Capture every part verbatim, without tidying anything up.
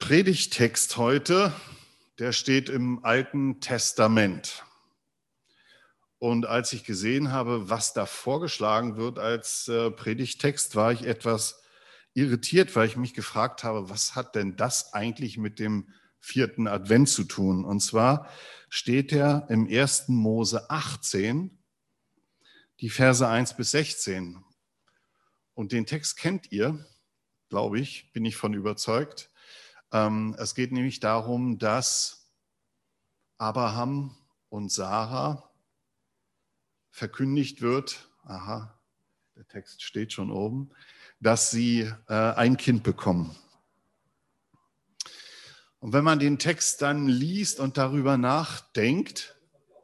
Predigttext heute, der steht im Alten Testament. Und als ich gesehen habe, was da vorgeschlagen wird als äh, Predigttext, war ich etwas irritiert, weil ich mich gefragt habe, was hat denn das eigentlich mit dem vierten Advent zu tun? Und zwar steht er im ersten Mose achtzehn, die Verse eins bis sechzehn. Und den Text kennt ihr, glaube ich, bin ich von überzeugt. Ähm, es geht nämlich darum, dass Abraham und Sarah verkündigt wird, aha, der Text steht schon oben, dass sie äh, ein Kind bekommen. Und wenn man den Text dann liest und darüber nachdenkt,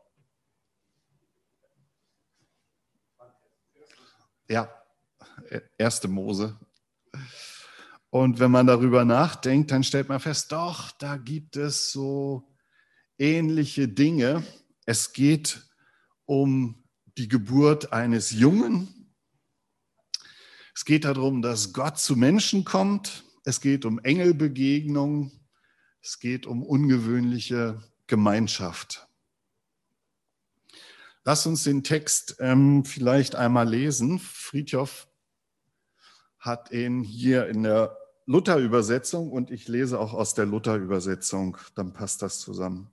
ja, erste Mose, und wenn man darüber nachdenkt, dann stellt man fest, doch, da gibt es so ähnliche Dinge. Es geht um die Geburt eines Jungen. Es geht darum, dass Gott zu Menschen kommt. Es geht um Engelbegegnung. Es geht um ungewöhnliche Gemeinschaft. Lass uns den Text ähm, vielleicht einmal lesen. Frithjof hat ihn hier in der Luther-Übersetzung und ich lese auch aus der Luther-Übersetzung. Dann passt das zusammen.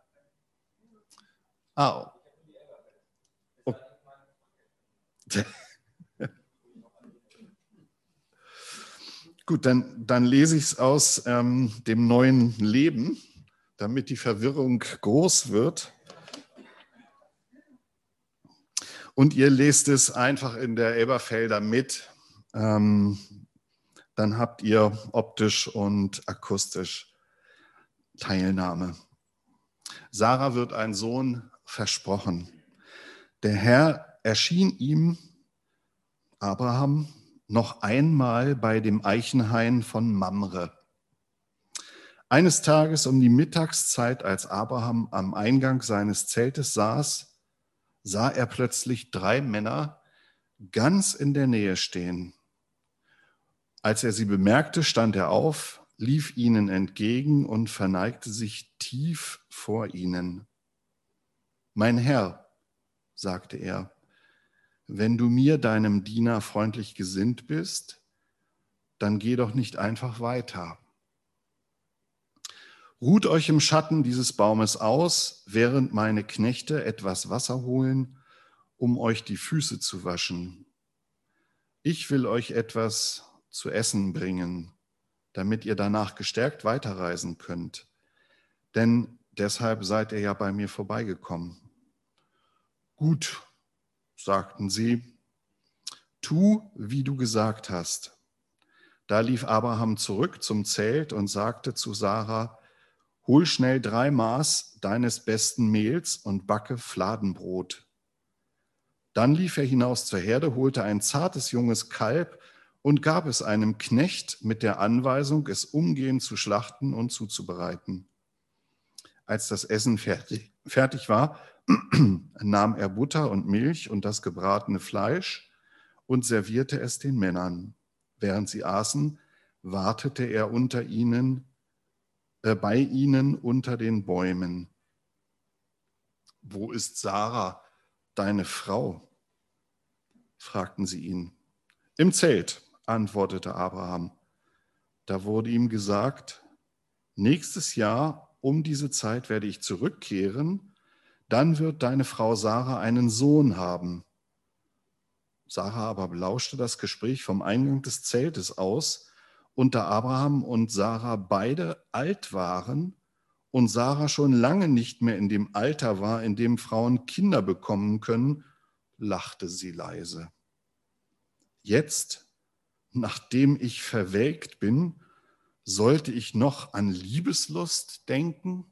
Ah, okay. Gut, dann, dann lese ich es aus ähm, dem neuen Leben, damit die Verwirrung groß wird. Und ihr lest es einfach in der Elberfelder mit. Ähm, dann habt ihr optisch und akustisch Teilnahme. Sarah wird ein Sohn versprochen. Der Herr erschien ihm, Abraham, noch einmal bei dem Eichenhain von Mamre. Eines Tages um die Mittagszeit, als Abraham am Eingang seines Zeltes saß, sah er plötzlich drei Männer ganz in der Nähe stehen. Als er sie bemerkte, stand er auf, lief ihnen entgegen und verneigte sich tief vor ihnen. Mein Herr, sagte er, wenn du mir, deinem Diener, freundlich gesinnt bist, dann geh doch nicht einfach weiter. Ruht euch im Schatten dieses Baumes aus, während meine Knechte etwas Wasser holen, um euch die Füße zu waschen. Ich will euch etwas zu essen bringen, damit ihr danach gestärkt weiterreisen könnt. Denn deshalb seid ihr ja bei mir vorbeigekommen. Gut, sagten sie, tu, wie du gesagt hast. Da lief Abraham zurück zum Zelt und sagte zu Sarah, hol schnell drei Maß deines besten Mehls und backe Fladenbrot. Dann lief er hinaus zur Herde, holte ein zartes junges Kalb und gab es einem Knecht mit der Anweisung, es umgehend zu schlachten und zuzubereiten. Als das Essen fertig, fertig war, nahm er Butter und Milch und das gebratene Fleisch und servierte es den Männern. Während sie aßen, wartete er unter ihnen, äh, bei ihnen unter den Bäumen. Wo ist Sarah, deine Frau? Fragten sie ihn. Im Zelt, antwortete Abraham. Da wurde ihm gesagt, nächstes Jahr um diese Zeit werde ich zurückkehren, dann wird deine Frau Sarah einen Sohn haben. Sarah aber belauschte das Gespräch vom Eingang des Zeltes aus, und da Abraham und Sarah beide alt waren und Sarah schon lange nicht mehr in dem Alter war, in dem Frauen Kinder bekommen können, lachte sie leise. Jetzt, nachdem ich verwelkt bin, sollte ich noch an Liebeslust denken?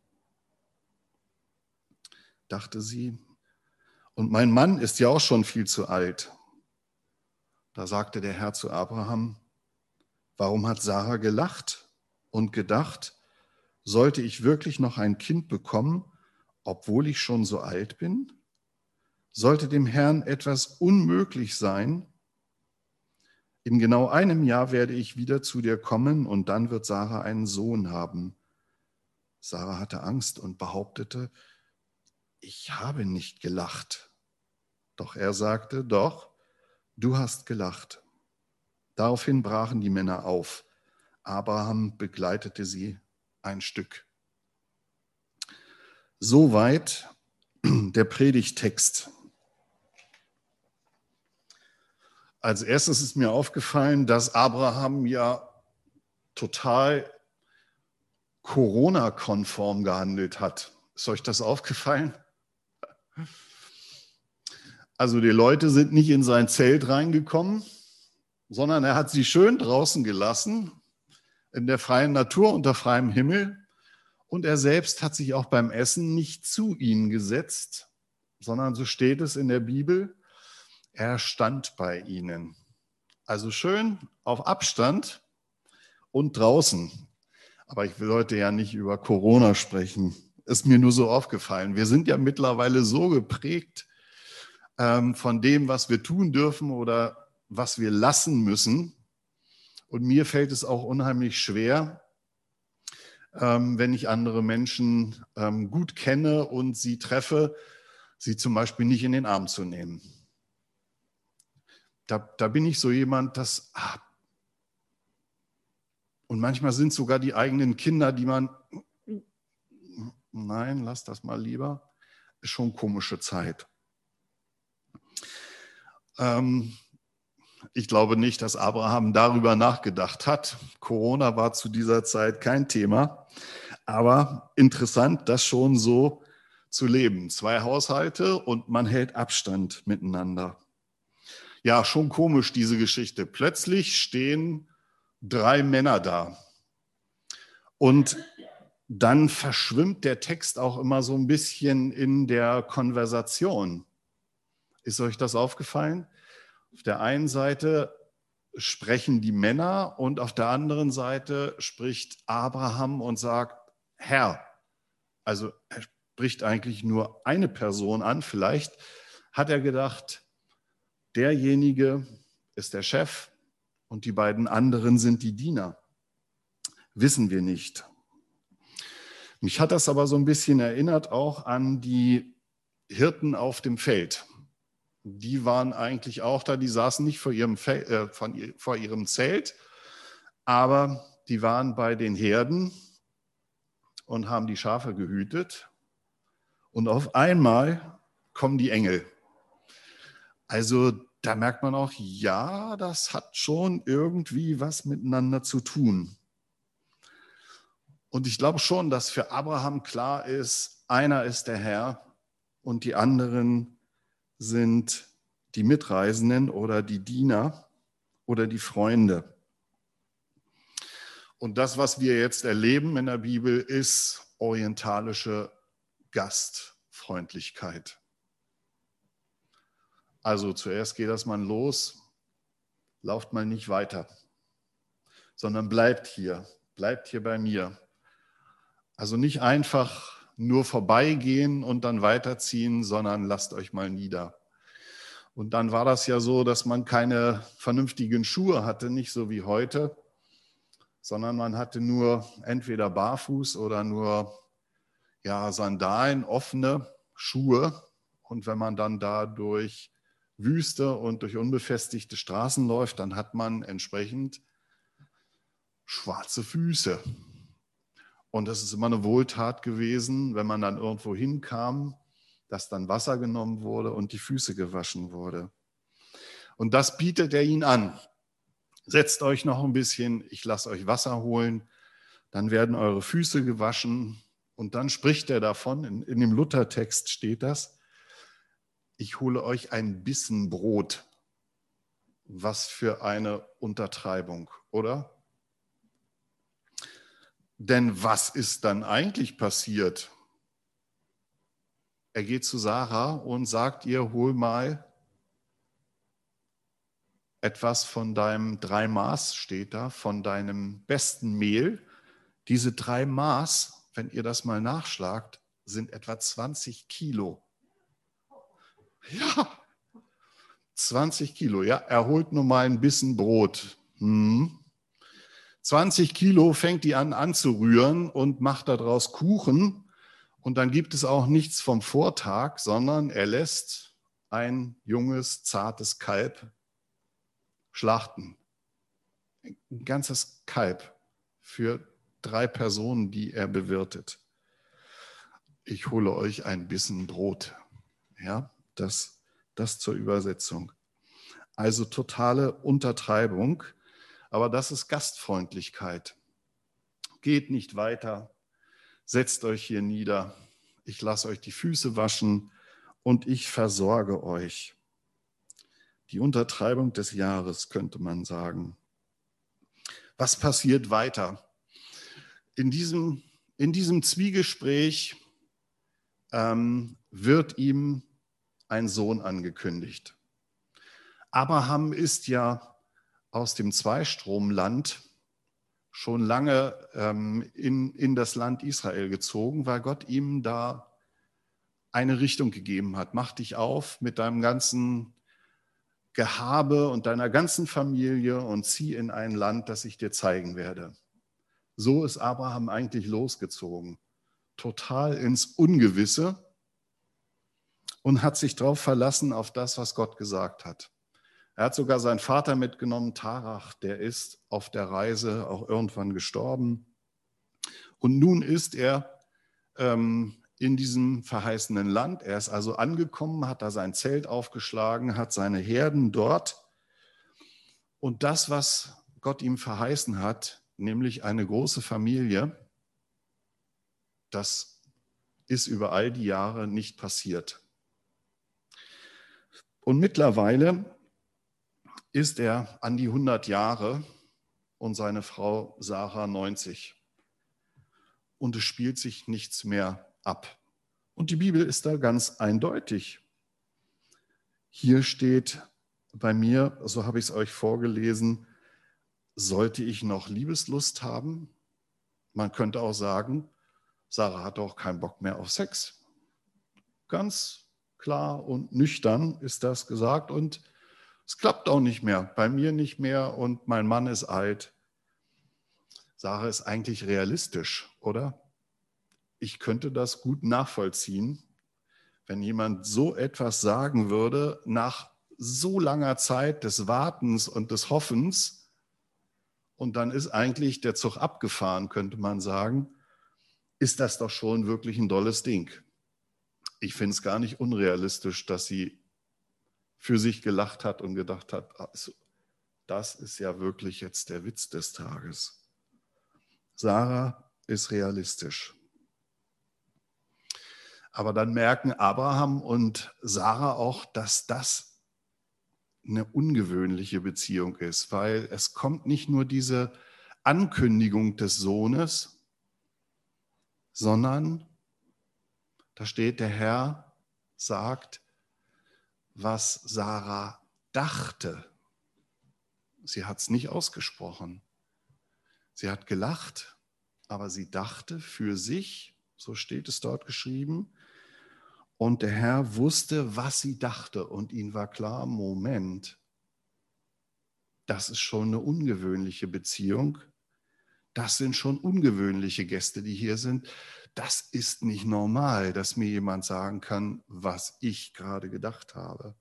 Dachte sie. Und mein Mann ist ja auch schon viel zu alt. Da sagte der Herr zu Abraham, warum hat Sarah gelacht und gedacht, sollte ich wirklich noch ein Kind bekommen, obwohl ich schon so alt bin? Sollte dem Herrn etwas unmöglich sein? In genau einem Jahr werde ich wieder zu dir kommen und dann wird Sarah einen Sohn haben. Sarah hatte Angst und behauptete, ich habe nicht gelacht. Doch er sagte, doch, du hast gelacht. Daraufhin brachen die Männer auf. Abraham begleitete sie ein Stück. Soweit der Predigttext. Als erstes ist mir aufgefallen, dass Abraham ja total Corona-konform gehandelt hat. Ist euch das aufgefallen? Also die Leute sind nicht in sein Zelt reingekommen, sondern er hat sie schön draußen gelassen, in der freien Natur, unter freiem Himmel. Und er selbst hat sich auch beim Essen nicht zu ihnen gesetzt, sondern so steht es in der Bibel, er stand bei ihnen. Also schön auf Abstand und draußen. Aber ich will heute ja nicht über Corona sprechen. Ist mir nur so aufgefallen. Wir sind ja mittlerweile so geprägt ähm, von dem, was wir tun dürfen oder was wir lassen müssen. Und mir fällt es auch unheimlich schwer, ähm, wenn ich andere Menschen ähm, gut kenne und sie treffe, sie zum Beispiel nicht in den Arm zu nehmen. Da, da bin ich so jemand, das... Ah, und manchmal sind sogar die eigenen Kinder, die man... Nein, lass das mal lieber. Ist schon komische Zeit. Ähm, ich glaube nicht, dass Abraham darüber nachgedacht hat. Corona war zu dieser Zeit kein Thema. Aber interessant, das schon so zu leben. Zwei Haushalte und man hält Abstand miteinander. Ja, schon komisch diese Geschichte. Plötzlich stehen drei Männer da. Und dann verschwimmt der Text auch immer so ein bisschen in der Konversation. Ist euch das aufgefallen? Auf der einen Seite sprechen die Männer und auf der anderen Seite spricht Abraham und sagt, Herr. Also er spricht eigentlich nur eine Person an. Vielleicht hat er gedacht, derjenige ist der Chef und die beiden anderen sind die Diener. Wissen wir nicht. Mich hat das aber so ein bisschen erinnert auch an die Hirten auf dem Feld. Die waren eigentlich auch da, die saßen nicht vor ihrem, Fel- äh, von, vor ihrem Zelt, aber die waren bei den Herden und haben die Schafe gehütet. Und auf einmal kommen die Engel. Also da merkt man auch, ja, das hat schon irgendwie was miteinander zu tun. Und ich glaube schon, dass für Abraham klar ist, einer ist der Herr und die anderen sind die Mitreisenden oder die Diener oder die Freunde. Und das, was wir jetzt erleben in der Bibel, ist orientalische Gastfreundlichkeit. Also zuerst geht das mal los, lauft mal nicht weiter, sondern bleibt hier, bleibt hier bei mir. Also nicht einfach nur vorbeigehen und dann weiterziehen, sondern lasst euch mal nieder. Und dann war das ja so, dass man keine vernünftigen Schuhe hatte, nicht so wie heute, sondern man hatte nur entweder barfuß oder nur ja, Sandalen, offene Schuhe. Und wenn man dann da durch Wüste und durch unbefestigte Straßen läuft, dann hat man entsprechend schwarze Füße. Und das ist immer eine Wohltat gewesen, wenn man dann irgendwo hinkam, dass dann Wasser genommen wurde und die Füße gewaschen wurde. Und das bietet er ihnen an. Setzt euch noch ein bisschen, ich lasse euch Wasser holen, dann werden eure Füße gewaschen. Und dann spricht er davon, in, in dem Luthertext steht das, ich hole euch ein Bissen Brot. Was für eine Untertreibung, oder? Denn was ist dann eigentlich passiert? Er geht zu Sarah und sagt ihr, hol mal etwas von deinem drei Maß, steht da, von deinem besten Mehl. Diese drei Maß, wenn ihr das mal nachschlagt, sind etwa zwanzig Kilo. Ja, zwanzig Kilo, ja, er holt nur mal ein bisschen Brot. Hm. zwanzig Kilo fängt die an anzurühren und macht daraus Kuchen. Und dann gibt es auch nichts vom Vortag, sondern er lässt ein junges, zartes Kalb schlachten. Ein ganzes Kalb für drei Personen, die er bewirtet. Ich hole euch ein bisschen Brot. Ja, das, das zur Übersetzung. Also totale Untertreibung, aber das ist Gastfreundlichkeit. Geht nicht weiter, setzt euch hier nieder, ich lasse euch die Füße waschen und ich versorge euch. Die Untertreibung des Jahres, könnte man sagen. Was passiert weiter? In diesem, in diesem Zwiegespräch ähm, wird ihm ein Sohn angekündigt. Abraham ist ja aus dem Zweistromland schon lange ähm, in, in das Land Israel gezogen, weil Gott ihm da eine Richtung gegeben hat. Mach dich auf mit deinem ganzen Gehabe und deiner ganzen Familie und zieh in ein Land, das ich dir zeigen werde. So ist Abraham eigentlich losgezogen, total ins Ungewisse und hat sich darauf verlassen, auf das, was Gott gesagt hat. Er hat sogar seinen Vater mitgenommen, Tarach, der ist auf der Reise auch irgendwann gestorben. Und nun ist er ähm, in diesem verheißenen Land. Er ist also angekommen, hat da sein Zelt aufgeschlagen, hat seine Herden dort. Und das, was Gott ihm verheißen hat, nämlich eine große Familie, das ist über all die Jahre nicht passiert. Und mittlerweile ist er an die hundert Jahre und seine Frau Sarah neunzig. Und es spielt sich nichts mehr ab. Und die Bibel ist da ganz eindeutig. Hier steht bei mir, so habe ich es euch vorgelesen, sollte ich noch Liebeslust haben? Man könnte auch sagen, Sarah hat auch keinen Bock mehr auf Sex. Ganz klar und nüchtern ist das gesagt und es klappt auch nicht mehr, bei mir nicht mehr und mein Mann ist alt. Sarah ist eigentlich realistisch, oder? Ich könnte das gut nachvollziehen, wenn jemand so etwas sagen würde, nach so langer Zeit des Wartens und des Hoffens, und dann ist eigentlich der Zug abgefahren, könnte man sagen, ist das doch schon wirklich ein dolles Ding. Ich finde es gar nicht unrealistisch, dass sie für sich gelacht hat und gedacht hat, also, das ist ja wirklich jetzt der Witz des Tages. Sarah ist realistisch. Aber dann merken Abraham und Sarah auch, dass das eine ungewöhnliche Beziehung ist, weil es kommt nicht nur diese Ankündigung des Sohnes, sondern da steht, der Herr sagt, was Sarah dachte. Sie hat es nicht ausgesprochen. Sie hat gelacht, aber sie dachte für sich, so steht es dort geschrieben, und der Herr wusste, was sie dachte und ihm war klar, Moment, das ist schon eine ungewöhnliche Beziehung. Das sind schon ungewöhnliche Gäste, die hier sind. Das ist nicht normal, dass mir jemand sagen kann, was ich gerade gedacht habe.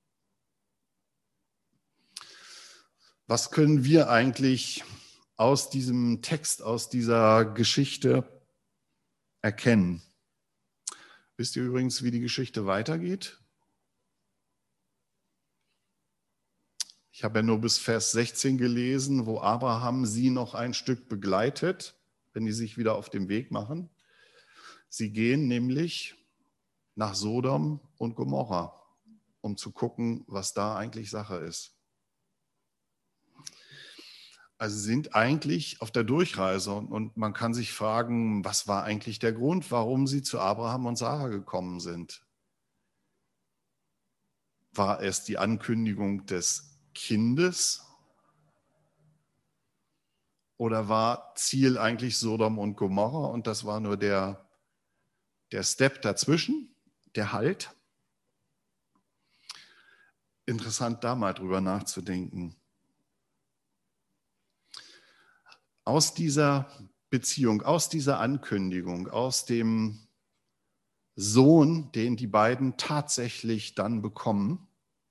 Was können wir eigentlich aus diesem Text, aus dieser Geschichte erkennen? Wisst ihr übrigens, wie die Geschichte weitergeht? Ich habe ja nur bis Vers sechzehn gelesen, wo Abraham sie noch ein Stück begleitet, wenn die sich wieder auf den Weg machen. Sie gehen nämlich nach Sodom und Gomorra, um zu gucken, was da eigentlich Sache ist. Also sie sind eigentlich auf der Durchreise und man kann sich fragen, was war eigentlich der Grund, warum sie zu Abraham und Sarah gekommen sind? War es die Ankündigung des Kindes oder war Ziel eigentlich Sodom und Gomorra und das war nur der, der Step dazwischen, der Halt? interessant, da mal drüber nachzudenken. Aus dieser Beziehung, aus dieser Ankündigung, aus dem Sohn, den die beiden tatsächlich dann bekommen,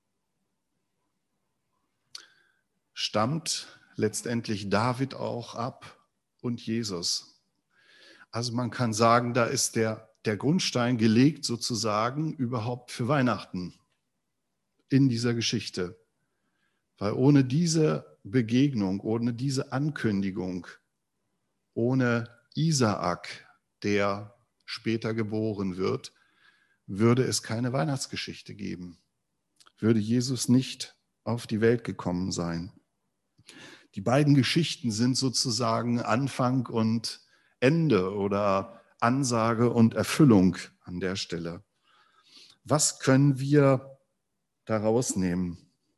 stammt letztendlich David auch ab und Jesus. Also man kann sagen, da ist der, der Grundstein gelegt sozusagen überhaupt für Weihnachten in dieser Geschichte. Weil ohne diese Begegnung, ohne diese Ankündigung, ohne Isaak, der später geboren wird, würde es keine Weihnachtsgeschichte geben. Würde Jesus nicht auf die Welt gekommen sein. Die beiden Geschichten sind sozusagen Anfang und Ende oder Ansage und Erfüllung an der Stelle. Was können wir daraus nehmen?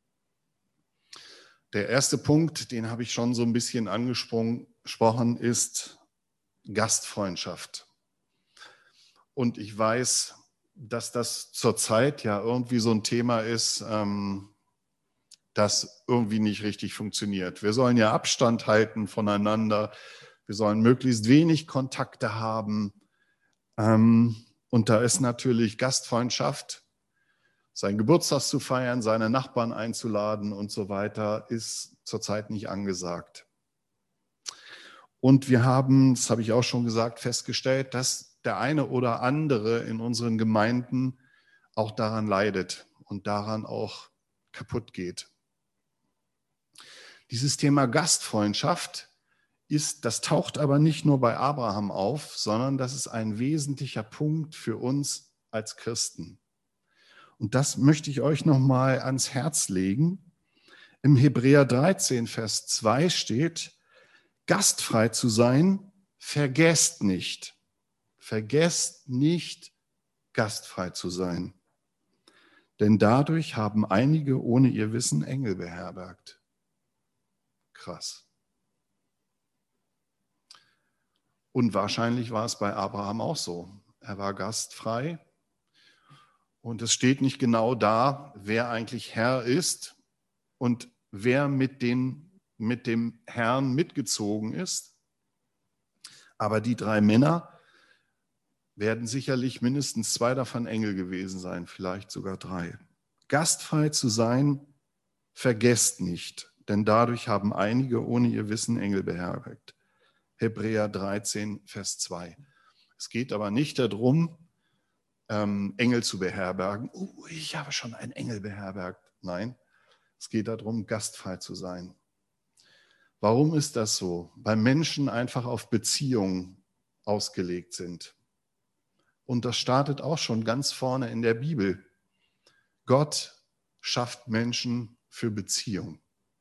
Der erste Punkt, den habe ich schon so ein bisschen angesprochen, ist Gastfreundschaft. Und ich weiß, dass das zurzeit ja irgendwie so ein Thema ist, ähm, das irgendwie nicht richtig funktioniert. Wir sollen ja Abstand halten voneinander. Wir sollen möglichst wenig Kontakte haben. Ähm, und da ist natürlich Gastfreundschaft, seinen Geburtstag zu feiern, seine Nachbarn einzuladen und so weiter, ist zurzeit nicht angesagt. Und wir haben, das habe ich auch schon gesagt, festgestellt, dass der eine oder andere in unseren Gemeinden auch daran leidet und daran auch kaputt geht. Dieses Thema Gastfreundschaft ist, das taucht aber nicht nur bei Abraham auf, sondern das ist ein wesentlicher Punkt für uns als Christen. Und das möchte ich euch nochmal ans Herz legen. Im Hebräer dreizehn, Vers zwei steht, gastfrei zu sein, vergesst nicht. Vergesst nicht, gastfrei zu sein. Denn dadurch haben einige ohne ihr Wissen Engel beherbergt. Krass. Und wahrscheinlich war es bei Abraham auch so. Er war gastfrei. Und es steht nicht genau da, wer eigentlich Herr ist und wer mit, den, mit dem Herrn mitgezogen ist. Aber die drei Männer werden sicherlich mindestens zwei davon Engel gewesen sein, vielleicht sogar drei. Gastfrei zu sein, vergesst nicht, denn dadurch haben einige ohne ihr Wissen Engel beherbergt. Hebräer dreizehn, Vers zwei. Es geht aber nicht darum, ähm, Engel zu beherbergen. Oh, ich habe schon einen Engel beherbergt. Nein, es geht darum, gastfrei zu sein. Warum ist das so? Weil Menschen einfach auf Beziehungen ausgelegt sind. Und das startet auch schon ganz vorne in der Bibel. Gott schafft Menschen für Beziehung.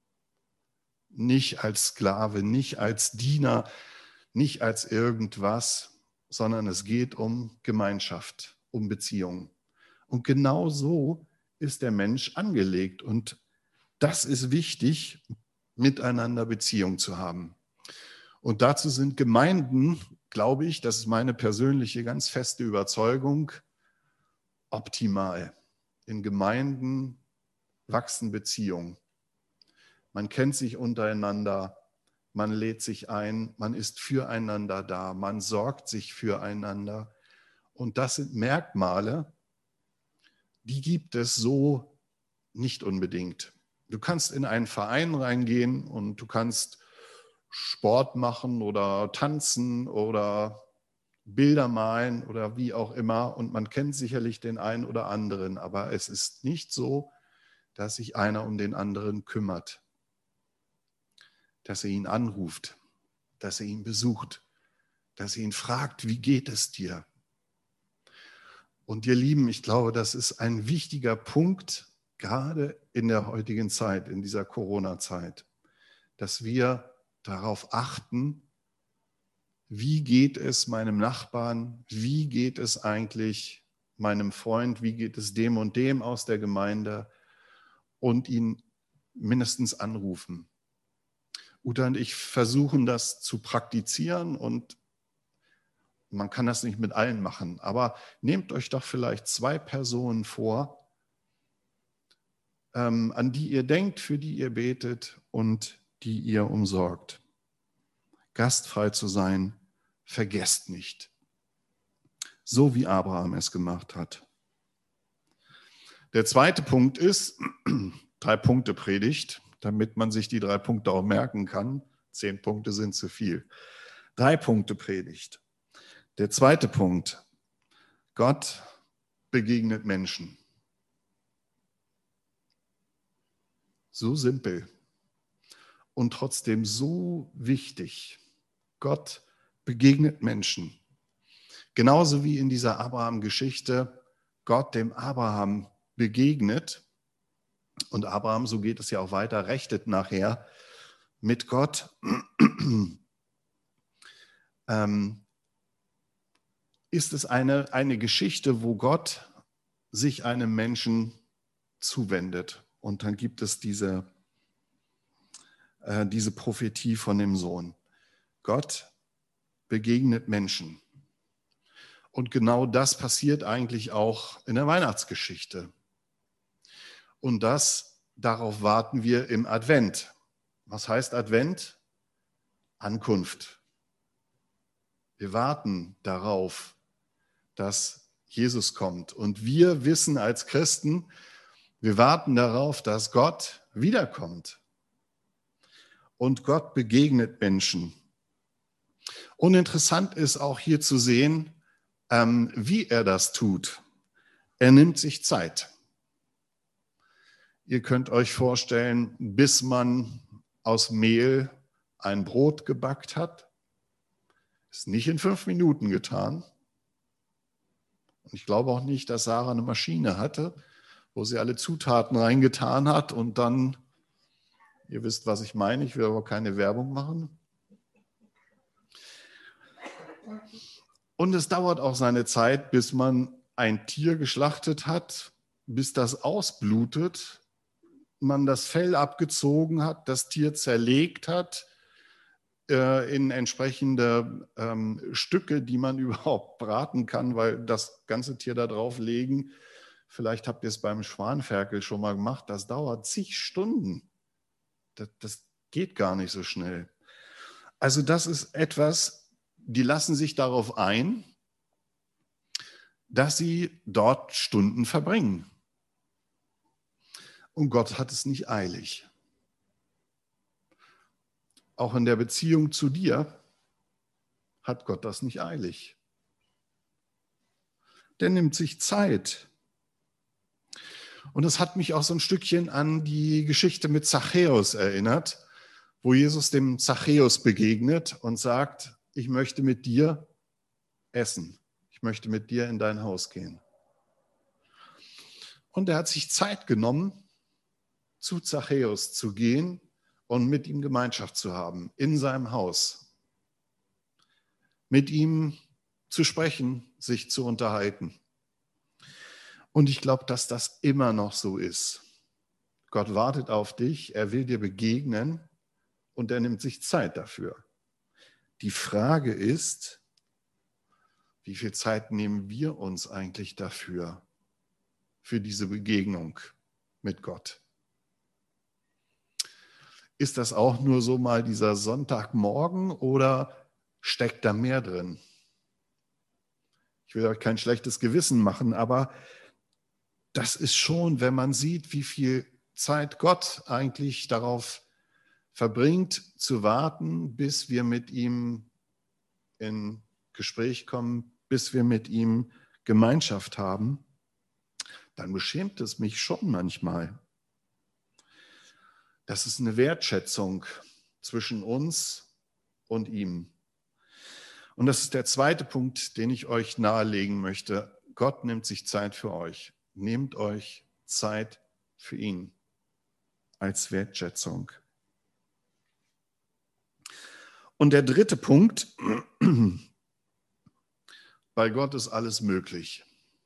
Nicht als Sklave, nicht als Diener, nicht als irgendwas, sondern es geht um Gemeinschaft, um Beziehung. Und genau so ist der Mensch angelegt. Und das ist wichtig, miteinander Beziehung zu haben. Und dazu sind Gemeinden, glaube ich, das ist meine persönliche, ganz feste Überzeugung, optimal. In Gemeinden wachsen Beziehungen. Man kennt sich untereinander, man lädt sich ein, man ist füreinander da, man sorgt sich füreinander. Und das sind Merkmale, die gibt es so nicht unbedingt. Du kannst in einen Verein reingehen und du kannst Sport machen oder tanzen oder Bilder malen oder wie auch immer. Und man kennt sicherlich den einen oder anderen, aber es ist nicht so, dass sich einer um den anderen kümmert, dass er ihn anruft, dass er ihn besucht, dass er ihn fragt, wie geht es dir? Und ihr Lieben, ich glaube, das ist ein wichtiger Punkt, gerade in der heutigen Zeit, in dieser Corona-Zeit, dass wir darauf achten, wie geht es meinem Nachbarn, wie geht es eigentlich meinem Freund, wie geht es dem und dem aus der Gemeinde und ihn mindestens anrufen. Uta und ich versuchen das zu praktizieren und man kann das nicht mit allen machen, aber nehmt euch doch vielleicht zwei Personen vor, ähm, an die ihr denkt, für die ihr betet und die ihr umsorgt. Gastfrei zu sein, vergesst nicht. So wie Abraham es gemacht hat. Der zweite Punkt ist, drei Punkte Predigt, damit man sich die drei Punkte auch merken kann. Zehn Punkte sind zu viel. Drei Punkte Predigt. Der zweite Punkt, Gott begegnet Menschen. So simpel und trotzdem so wichtig. Gott begegnet Menschen. Genauso wie in dieser Abraham-Geschichte Gott dem Abraham begegnet. Und Abraham, so geht es ja auch weiter, rechtet nachher mit Gott. ähm, ist es eine, eine Geschichte, wo Gott sich einem Menschen zuwendet. Und dann gibt es diese, äh, diese Prophetie von dem Sohn. Gott begegnet Menschen. Und genau das passiert eigentlich auch in der Weihnachtsgeschichte. Und das, darauf warten wir im Advent. Was heißt Advent? Ankunft. Wir warten darauf, dass Jesus kommt. Und wir wissen als Christen, wir warten darauf, dass Gott wiederkommt. Und Gott begegnet Menschen. Und interessant ist auch hier zu sehen, ähm, wie er das tut. Er nimmt sich Zeit. Ihr könnt euch vorstellen, bis man aus Mehl ein Brot gebackt hat, ist nicht in fünf Minuten getan. Und ich glaube auch nicht, dass Sarah eine Maschine hatte, wo sie alle Zutaten reingetan hat und dann, ihr wisst, was ich meine, ich will aber keine Werbung machen. Und es dauert auch seine Zeit, bis man ein Tier geschlachtet hat, bis das ausblutet, man das Fell abgezogen hat, das Tier zerlegt hat äh, in entsprechende ähm, Stücke, die man überhaupt braten kann, weil das ganze Tier da drauf legen, vielleicht habt ihr es beim Schwanferkel schon mal gemacht, das dauert zig Stunden. Das, das geht gar nicht so schnell. Also das ist etwas, die lassen sich darauf ein, dass sie dort Stunden verbringen. Und Gott hat es nicht eilig. Auch in der Beziehung zu dir hat Gott das nicht eilig. Der nimmt sich Zeit. Und das hat mich auch so ein Stückchen an die Geschichte mit Zachäus erinnert, wo Jesus dem Zachäus begegnet und sagt, ich möchte mit dir essen. Ich möchte mit dir in dein Haus gehen. Und er hat sich Zeit genommen, zu Zachäus zu gehen und mit ihm Gemeinschaft zu haben, in seinem Haus. Mit ihm zu sprechen, sich zu unterhalten. Und ich glaube, dass das immer noch so ist. Gott wartet auf dich, er will dir begegnen und er nimmt sich Zeit dafür. Die Frage ist, wie viel Zeit nehmen wir uns eigentlich dafür, für diese Begegnung mit Gott? Ist das auch nur so mal dieser Sonntagmorgen oder steckt da mehr drin? Ich will euch kein schlechtes Gewissen machen, aber das ist schon, wenn man sieht, wie viel Zeit Gott eigentlich darauf verbringt, zu warten, bis wir mit ihm in Gespräch kommen, bis wir mit ihm Gemeinschaft haben, dann beschämt es mich schon manchmal. Das ist eine Wertschätzung zwischen uns und ihm. Und das ist der zweite Punkt, den ich euch nahelegen möchte. Gott nimmt sich Zeit für euch. Nehmt euch Zeit für ihn als Wertschätzung. Und der dritte Punkt, bei Gott ist alles möglich.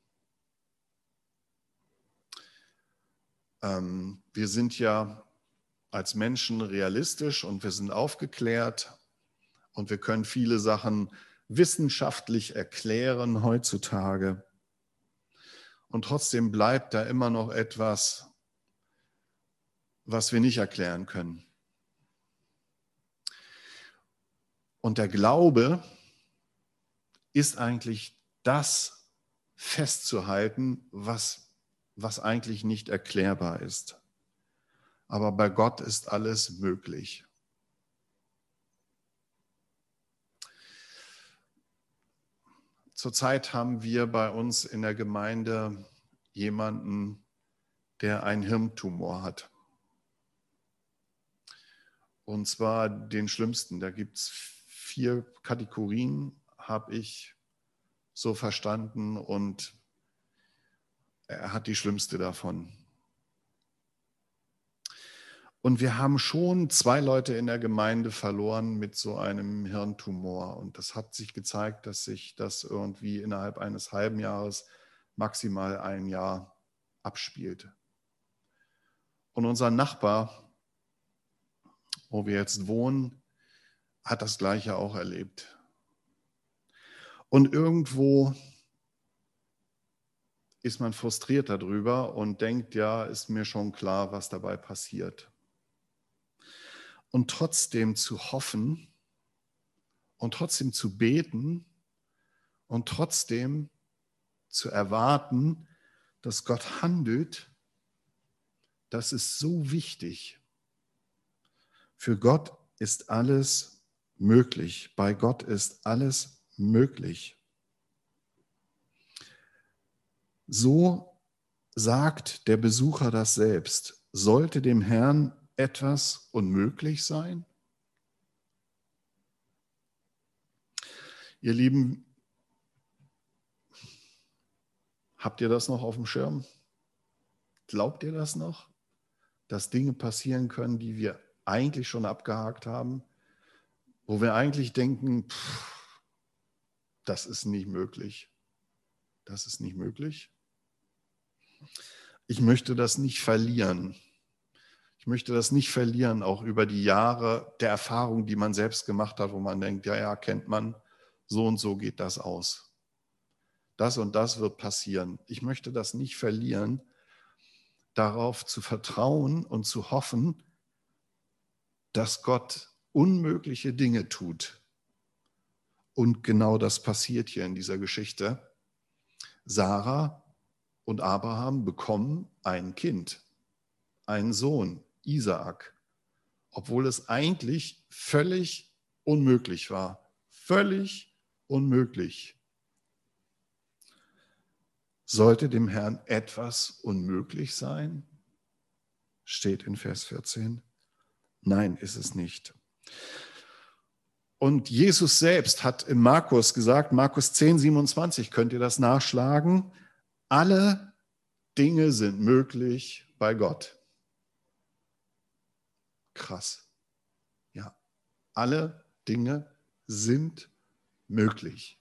Ähm, wir sind ja als Menschen realistisch und wir sind aufgeklärt und wir können viele Sachen wissenschaftlich erklären heutzutage. Und trotzdem bleibt da immer noch etwas, was wir nicht erklären können. Und der Glaube ist eigentlich das festzuhalten, was, was eigentlich nicht erklärbar ist. Aber bei Gott ist alles möglich. Zurzeit haben wir bei uns in der Gemeinde jemanden, der einen Hirntumor hat. Und zwar den schlimmsten. Da gibt es vier Kategorien, habe ich so verstanden. Und er hat die schlimmste davon. Und wir haben schon zwei Leute in der Gemeinde verloren mit so einem Hirntumor. Und das hat sich gezeigt, dass sich das irgendwie innerhalb eines halben Jahres, maximal ein Jahr abspielt. Und unser Nachbar, wo wir jetzt wohnen, hat das Gleiche auch erlebt. Und irgendwo ist man frustriert darüber und denkt, ja, ist mir schon klar, was dabei passiert. Und trotzdem zu hoffen und trotzdem zu beten und trotzdem zu erwarten, dass Gott handelt, das ist so wichtig. Für Gott ist alles möglich. Bei Gott ist alles möglich. So sagt der Besucher das selbst. Sollte dem Herrn etwas unmöglich sein? Ihr Lieben, habt ihr das noch auf dem Schirm? Glaubt ihr das noch, dass Dinge passieren können, die wir eigentlich schon abgehakt haben, wo wir eigentlich denken, pff, das ist nicht möglich. Das ist nicht möglich. Ich möchte das nicht verlieren. Ich möchte das nicht verlieren, auch über die Jahre der Erfahrung, die man selbst gemacht hat, wo man denkt, ja, ja, kennt man, so und so geht das aus. Das und das wird passieren. Ich möchte das nicht verlieren, darauf zu vertrauen und zu hoffen, dass Gott unmögliche Dinge tut. Und genau das passiert hier in dieser Geschichte. Sarah und Abraham bekommen ein Kind, einen Sohn, Isaak, obwohl es eigentlich völlig unmöglich war. Völlig unmöglich. Sollte dem Herrn etwas unmöglich sein? Steht in Vers vierzehn. Nein, ist es nicht. Und Jesus selbst hat in Markus gesagt, Markus zehn, siebenundzwanzig, könnt ihr das nachschlagen, alle Dinge sind möglich bei Gott. Krass. Ja, alle Dinge sind möglich.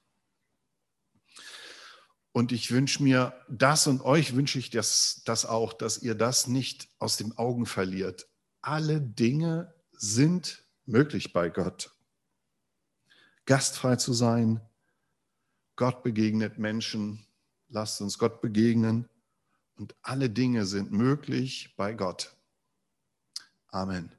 Und ich wünsche mir das und euch wünsche ich das, das auch, dass ihr das nicht aus den Augen verliert. Alle Dinge sind möglich bei Gott. Gastfrei zu sein, Gott begegnet Menschen, lasst uns Gott begegnen und alle Dinge sind möglich bei Gott. Amen.